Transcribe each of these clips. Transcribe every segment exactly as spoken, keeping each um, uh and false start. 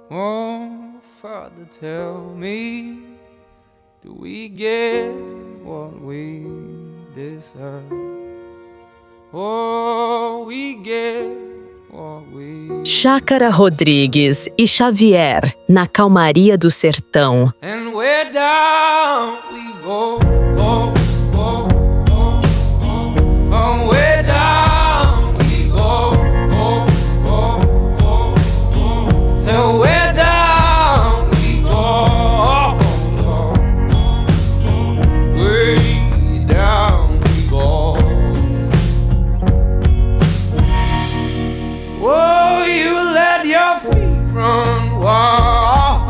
Oh, Father, tell me, do we get what we deserve? Oh, we get what we Chácara Rodrigues e Xavier, na calmaria do sertão. And where down we go, go, go, go, go. Oh, where down we go, go, go, go, go. So where down we go, go, go, go. Way down we go. Oh, you let your feet run wild.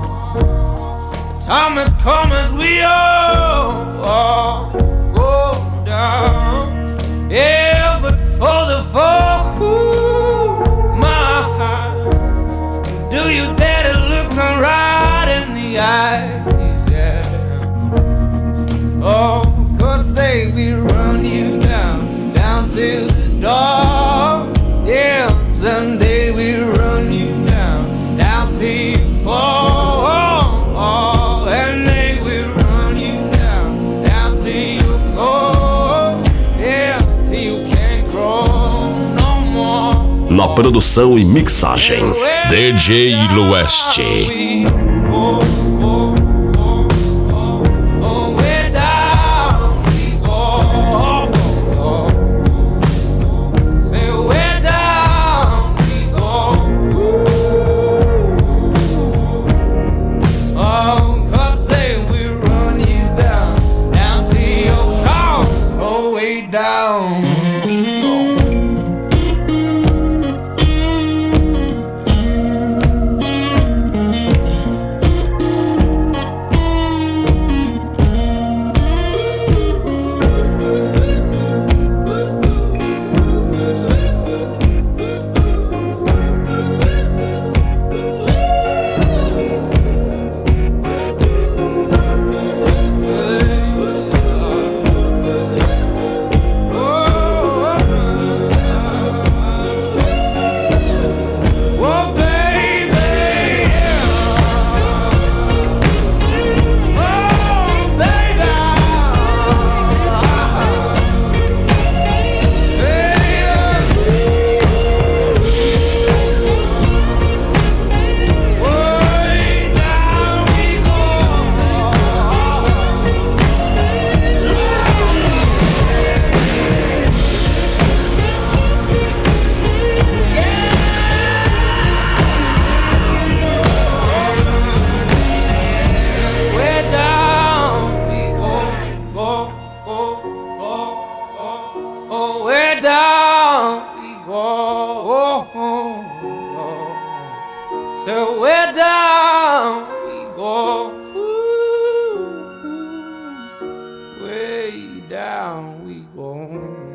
Time has come as we all, all go down. Yeah, but for the folk who my heart, do you dare to look them right in the eyes? Yeah. Oh, 'cause they will run you down, down to the door. Yeah, someday we'll run you down, down till you fall. And they will run you down, down till you go. Yeah, till you can't grow no more. Na produção e mixagem, D J Lueste. So where down we go, ooh, ooh, way down we go.